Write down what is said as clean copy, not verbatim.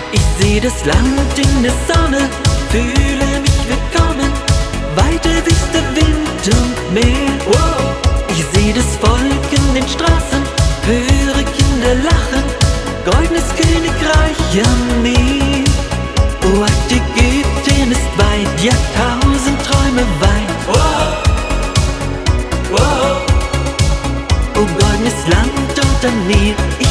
Ich seh das Land in der Sonne, fühle mich willkommen. Weite Wüste, Wind und Meer. Wow. Ich seh das Volk in den Straßen, höre Kinder lachen. Goldenes Königreich am Meer. Oh, alt Ägypten ist weit, ja, 1000 Träume weit. Wow. Wow. Oh, goldenes Land unter mir.